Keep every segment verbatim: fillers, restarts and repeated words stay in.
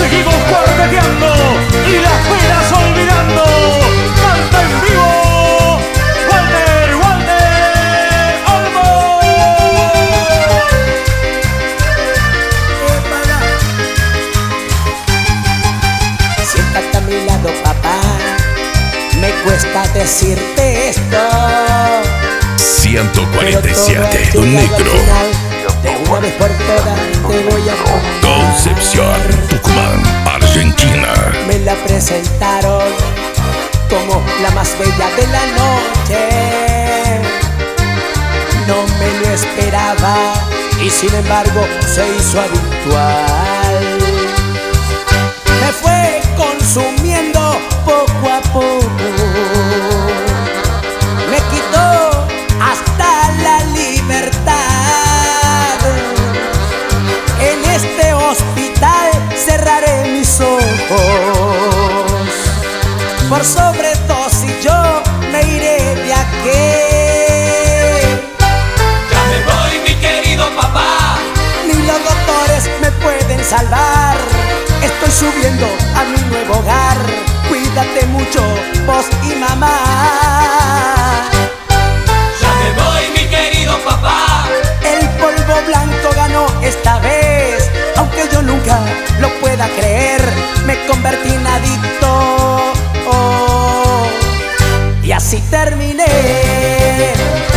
seguimos cuarteteando y las penas olvidando. Canta en vivo Walter, Walter Olmo. Siéntate a mi lado, papá, me cuesta decirte esto. ciento cuarenta y siete, Pero todo ha llegado Negro. al final. De una vez por todas te voy a contar. Concepción, Tucumán, Argentina. Me la presentaron como la más bella de la noche. No me lo esperaba y sin embargo se hizo habitual. Me fue consumiendo poco a poco. Me quitó hasta la libertad. En este hospital cerraré mis ojos. Por sobredosis yo me iré de aquí. Ya me voy, mi querido papá. Ni los doctores me pueden salvar. Estoy subiendo a mi nuevo hogar. Cuídate mucho, vos y mamá. Ya me voy, mi querido papá. El polvo blanco ganó esta vez. Aunque yo nunca lo pueda creer, me convertí en adicto. Oh, y así terminé.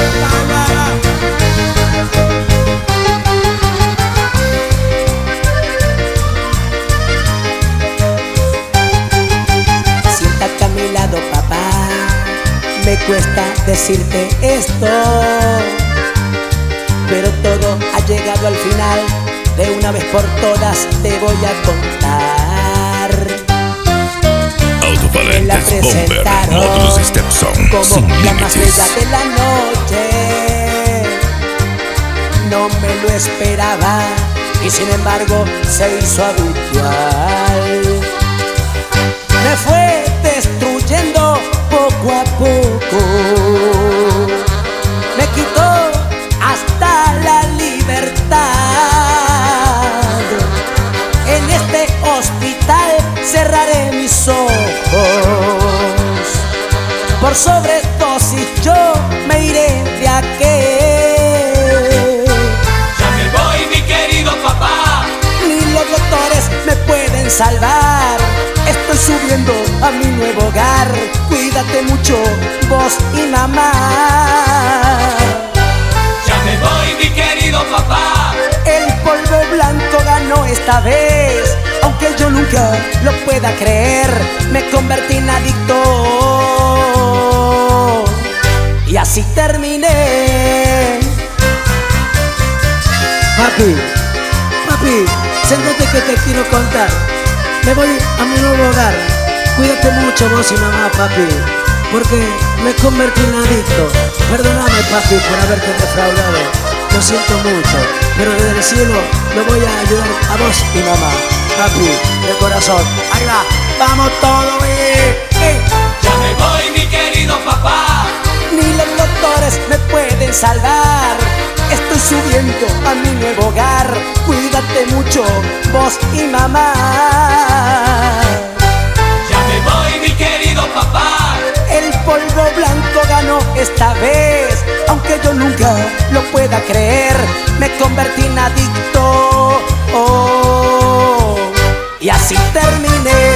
Siéntate a mi lado, papá, me cuesta decirte esto, pero todo ha llegado al final. De una vez por todas te voy a contar. Me la Autovalentes Bomber, presentaron módulos Stepson, como sin la más límites. bella de la noche. No me lo esperaba y sin embargo se hizo habitual. Me fue destruyendo poco a poco. Me quitó hasta la libertad. En este hospital cerraré mis ojos. Por sobredosis yo me iré de aquí. Ya me voy, mi querido papá. Ni los doctores me pueden salvar. Estoy subiendo a mi nuevo hogar. Cuídate mucho, vos y mamá. Ya me voy, mi querido papá. El polvo blanco ganó esta vez. Aunque yo nunca lo pueda creer, me convertí en adicto. Y así terminé. Papi, papi, siéntate que te quiero contar. Me voy a mi nuevo hogar. Cuídate mucho vos y mamá, papi, porque me convertí en adicto. Perdóname, papi, por haberte defraudado. Lo siento mucho, pero desde el cielo lo voy a ayudar a vos y mamá. Papi, de corazón. Ahí va, vamos todos, eh, eh. Ya me voy, mi querido papá. Ni los doctores me pueden salvar. Estoy subiendo a mi nuevo hogar. Cuídate mucho, vos y mamá. Ya me voy, mi querido papá. El polvo blanco ganó esta vez. Aunque yo nunca lo pueda creer, me convertí en adicto. Oh, y así terminé.